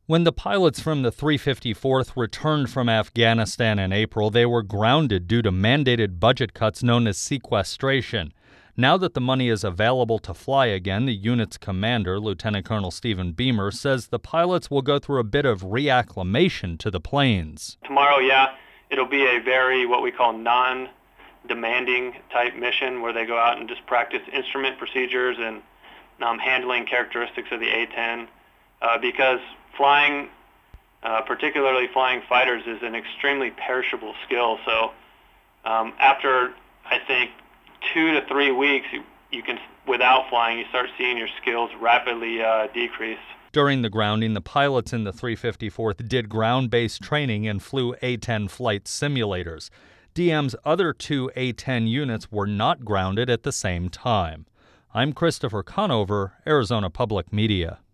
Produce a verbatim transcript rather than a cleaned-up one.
When the pilots from the three fifty-fourth returned from Afghanistan in April, they were grounded due to mandated budget cuts known as sequestration. Now that the money is available to fly again, the unit's commander, Lieutenant Colonel Stephen Beamer, says the pilots will go through a bit of reacclimation to the planes. Tomorrow, yeah, it'll be a very, what we call non-demanding type mission where they go out and just practice instrument procedures and um, handling characteristics of the A ten uh, because flying, uh, particularly flying fighters, is an extremely perishable skill. So um, after, I think, two to three weeks, you, you can, without flying, you start seeing your skills rapidly uh, decrease. During the grounding, the pilots in the three fifty-fourth did ground-based training and flew A ten flight simulators. D M's other two A ten units were not grounded at the same time. I'm Christopher Conover, Arizona Public Media.